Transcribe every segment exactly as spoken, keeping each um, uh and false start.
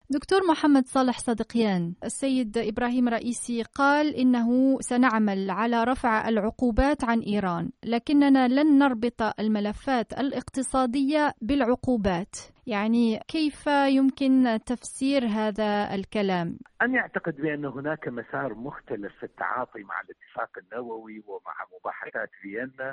دكتور محمد صالح صدقيان، السيد إبراهيم رئيسي قال إنه سنعمل على رفع العقوبات عن إيران، لكننا لن نربط الملفات الاقتصادية بالعقوبات. يعني كيف يمكن تفسير هذا الكلام؟ أنا أعتقد بأن هناك مسار مختلف في التعاطي مع الاتفاق النووي ومع مباحثات فيينا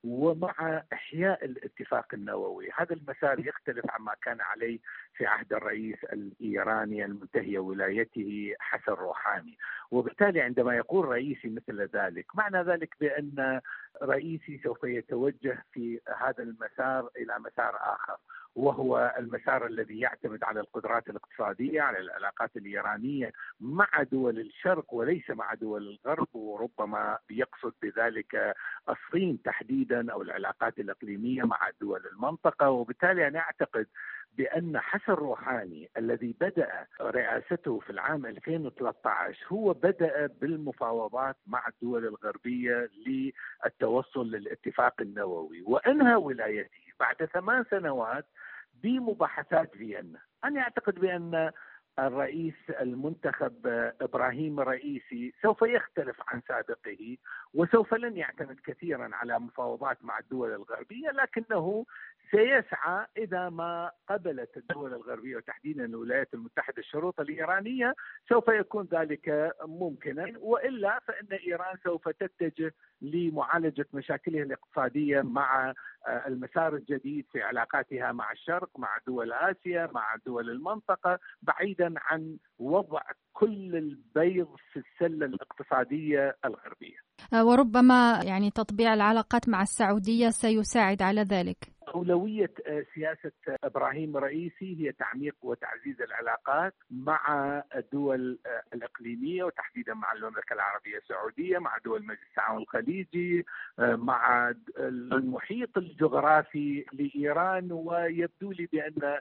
ومع إحياء الاتفاق النووي. هذا المسار يختلف عما كان عليه في عهد الرئيس الإيراني المنتهي ولايته حسن روحاني، وبالتالي عندما يقول رئيسي مثل ذلك معنى ذلك بأن رئيسي سوف يتوجه في هذا المسار إلى مسار آخر، وهو المسار الذي يعتمد على القدرات الاقتصادية، على العلاقات الإيرانية مع دول الشرق وليس مع دول الغرب، وربما يقصد بذلك الصين تحديدا أو العلاقات الإقليمية مع دول المنطقة. وبالتالي أنا أعتقد بأن حسن روحاني الذي بدأ رئاسته في العام ألفين وثلاثة عشر هو بدأ بالمفاوضات مع الدول الغربية للتوصل للاتفاق النووي، وأنهى ولايته بعد ثمان سنوات بمباحثات فيينا. أنا أعتقد بأن الرئيس المنتخب إبراهيم رئيسي سوف يختلف عن سابقه، وسوف لن يعتمد كثيرا على مفاوضات مع الدول الغربية، لكنه سيسعى إذا ما قبلت الدول الغربية وتحديدا الولايات المتحدة الشروط الإيرانية سوف يكون ذلك ممكنا، وإلا فإن إيران سوف تتجه لمعالجة مشاكلها الاقتصادية مع المسار الجديد في علاقاتها مع الشرق، مع دول آسيا، مع دول المنطقة، بعيدا عن وضع كل البيض في السلة الاقتصادية الغربية. وربما يعني تطبيع العلاقات مع السعودية سيساعد على ذلك. أولوية سياسة إبراهيم رئيسي هي تعميق وتعزيز العلاقات مع الدول الإقليمية وتحديدا مع المملكة العربية السعودية، مع دول مجلس التعاون الخليجي، مع المحيط الجغرافي لإيران. ويبدو لي بأن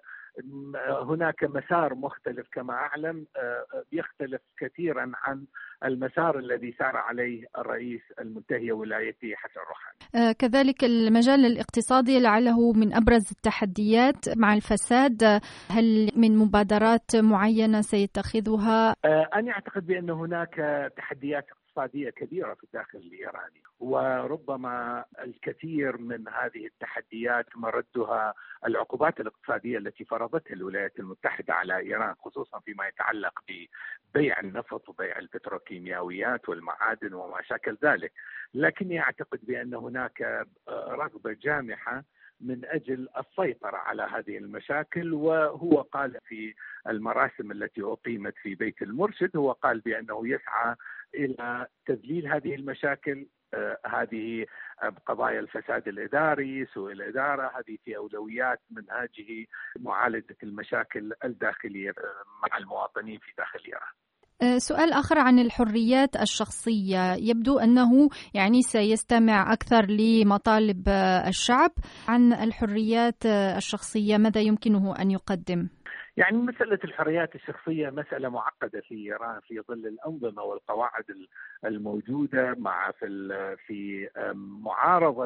هناك مسار مختلف كما أعلم يختلف كثيرا عن المسار الذي سار عليه الرئيس المنتهي ولايته حسن روحاني. كذلك المجال الاقتصادي لعله من أبرز التحديات مع الفساد، هل من مبادرات معينة سيتخذها؟ أنا أعتقد بأن هناك تحديات اقتصادية كبيرة في الداخل الإيراني، وربما الكثير من هذه التحديات مردها العقوبات الاقتصادية التي فرضتها الولايات المتحدة على إيران، خصوصا فيما يتعلق ببيع النفط وبيع البتروكيماويات والمعادن وما شاكل ذلك. لكني أعتقد بأن هناك رغبة جامحة من أجل السيطرة على هذه المشاكل، وهو قال في المراسم التي أقيمت في بيت المرشد، هو قال بأنه يسعى إلى تذليل هذه المشاكل. آه هذه قضايا الفساد الإداري، سوء الإدارة، هذه في أولويات منهاجه معالجة المشاكل الداخلية مع المواطنين في داخل إيران. سؤال آخر عن الحريات الشخصية، يبدو أنه يعني سيستمع أكثر لمطالب الشعب. عن الحريات الشخصية ماذا يمكنه أن يقدم؟ يعني مسألة الحريات الشخصية مسألة معقدة في إيران في ظل الأنظمة والقواعد الموجودة، مع في في معارضة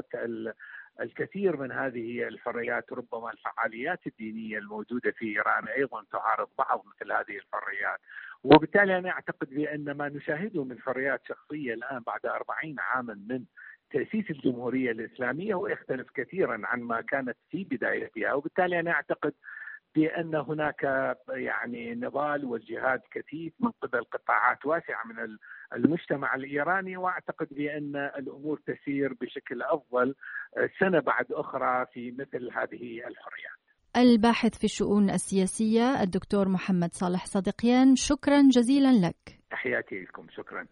الكثير من هذه الحريات. ربما الفعاليات الدينية الموجودة في إيران أيضا تعارض بعض مثل هذه الحريات، وبالتالي أنا أعتقد بأن ما نشاهده من حريات شخصية الآن بعد أربعين عاما من تأسيس الجمهورية الإسلامية هو يختلف كثيرا عن ما كانت في بدايتها. وبالتالي أنا أعتقد بأن هناك يعني نضال والجهاد كثيف من قبل قطاعات واسعة من المجتمع الإيراني، وأعتقد بأن الأمور تسير بشكل أفضل سنة بعد أخرى في مثل هذه الحريات. الباحث في الشؤون السياسية الدكتور محمد صالح صدقيان، شكرا جزيلا لك. تحياتي لكم، شكرا.